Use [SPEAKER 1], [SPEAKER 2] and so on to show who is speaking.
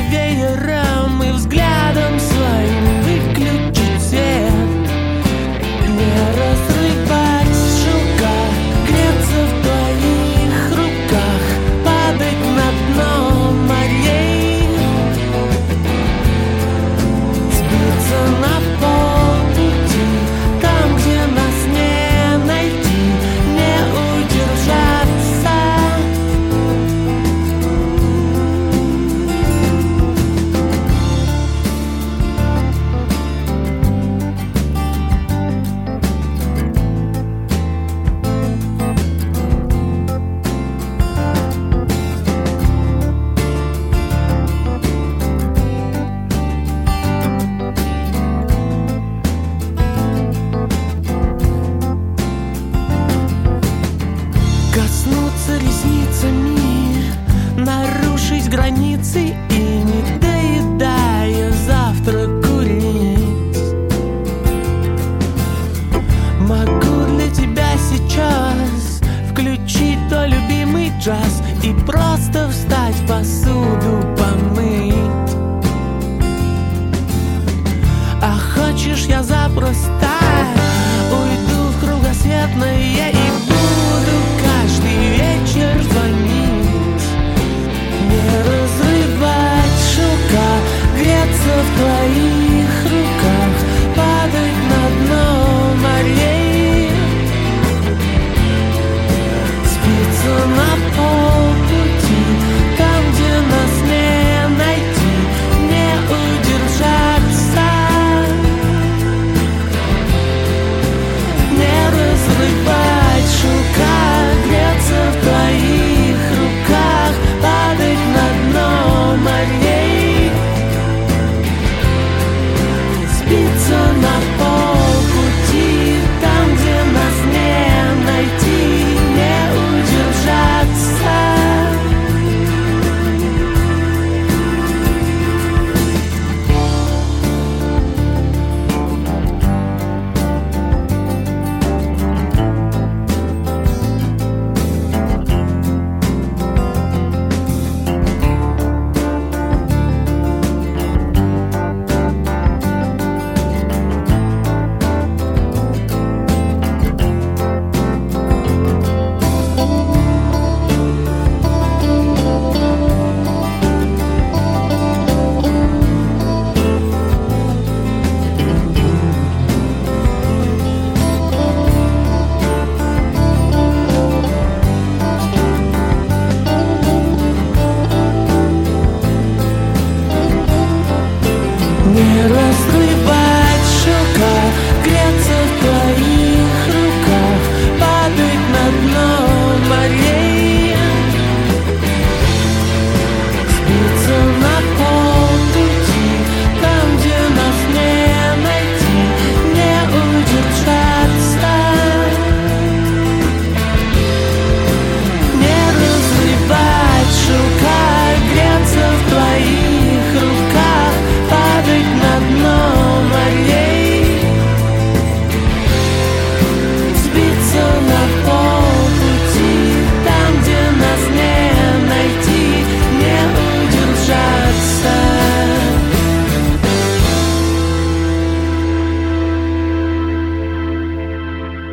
[SPEAKER 1] веером и взглядом своим выключить свет. Не разрывать шелка, греться в твоих руках, падать на дно морей, сбиться на полпути, там, где нас не найти, не удержаться. Коснуться ресницами, нарушить границы и, не доедая, завтра курить. Могу для тебя сейчас включить твой любимый джаз и просто встать, посуду помыть. А хочешь, я запросто